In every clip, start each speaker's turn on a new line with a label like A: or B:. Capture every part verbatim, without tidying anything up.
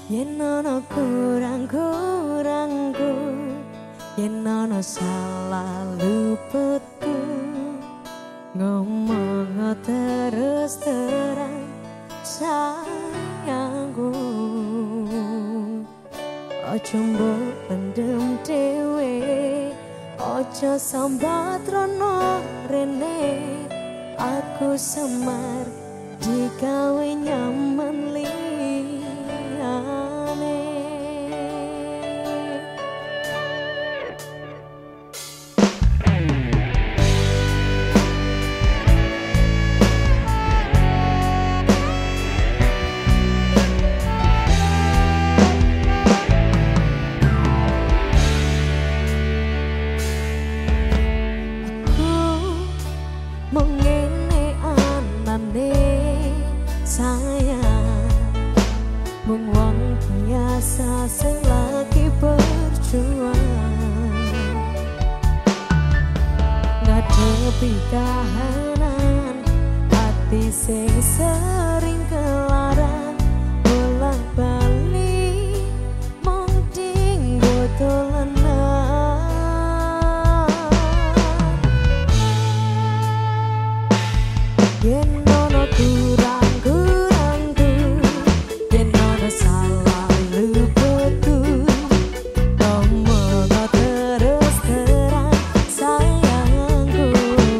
A: Yen ana kurang-kurangku, yen ana salah luputku, ngomong terus terang sayangku. Ojo mbok pendem dhewe, ojo sambat rono rene. Aku semar digawe nyaman liyane. Mengene anane sayang, mung wong biasa selagi berjuang ngadepi kahanan hati sing sering kelaran bolak balik mung dinggo dolanan. Yen ana kurang-kurangku, yen ana salah luputku, ngomong terus terang sayangku.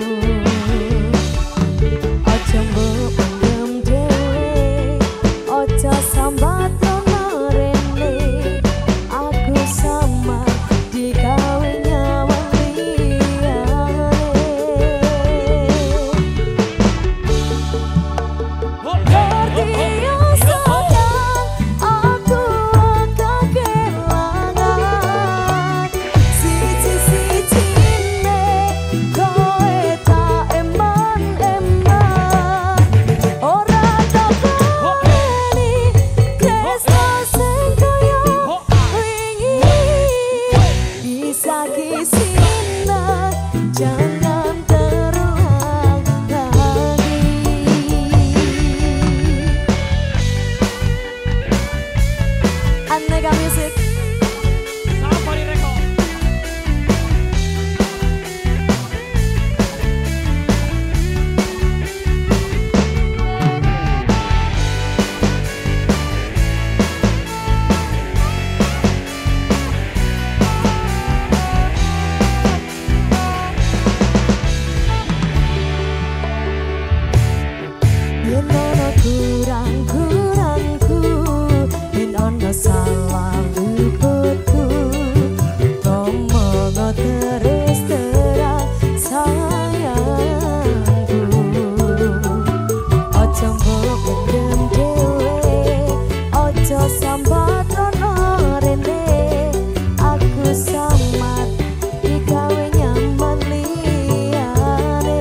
A: Ojo mbok pendem dhewe, ojo sambat rono rene. Aku sama digawe nyaman liyane. Jangan terulang lagi. Aneka Music.
B: Sama di rekor.
A: Yen ana kurang-kurangku, yen ana salah luputku, ngomong terus terang sayangku. Ojo mbok pendem dhewe, ojo sambat rono rene. Aku samar digawe nyaman liyane.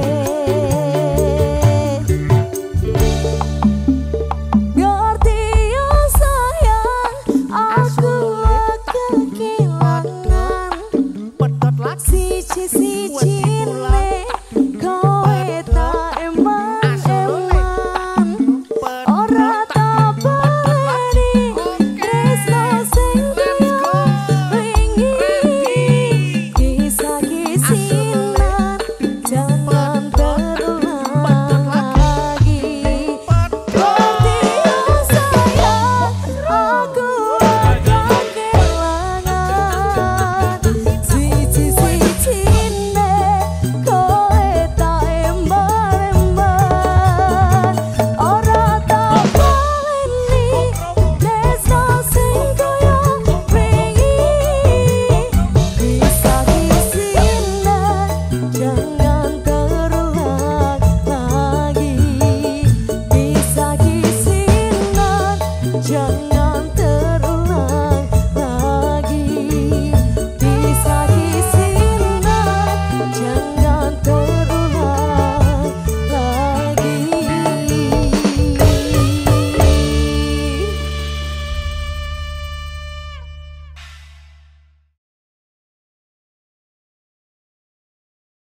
A: Ngerti ya sayang, aku kehilangan siji-siji